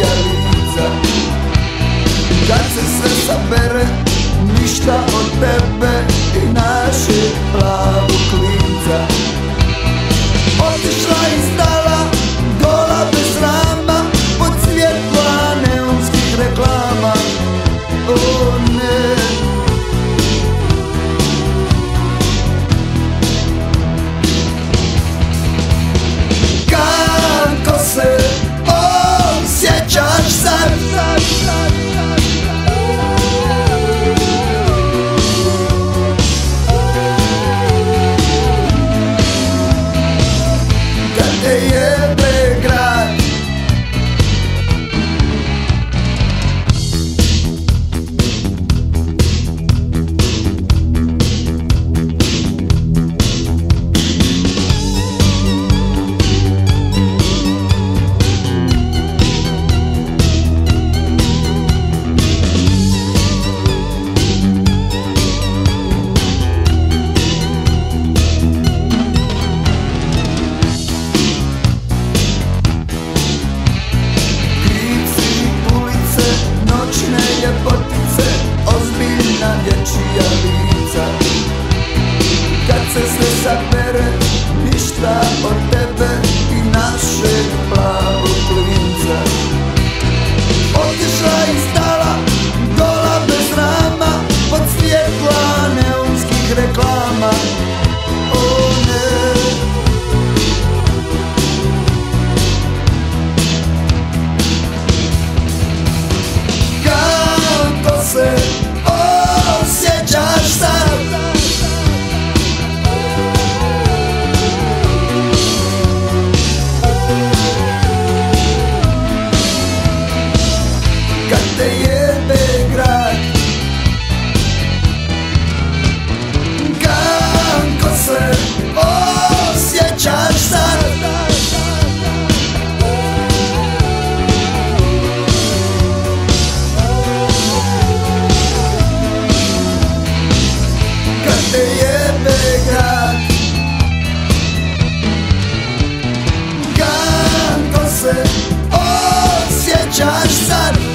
nečija lica. Kad se sve sabere, ništa od tebe i našeg plavog klinca. Otišla i stala, gola bez rama, pod svjetla neonskih reklama. O ne. Kako se osjećaš sad? Kad te jebe grad. Ljepotice, ozbiljna dječja lica. Kad se sve sabere, ništa od tebe i našeg plavog klinca. Otišla i stala, gola bez rama, pod svjetla neonskih reklama. O ne. Se osjećaš sad? Kad te jebe grad. Kako se osjećaš sad? Te jebe grad. Kako se osjećaš sad?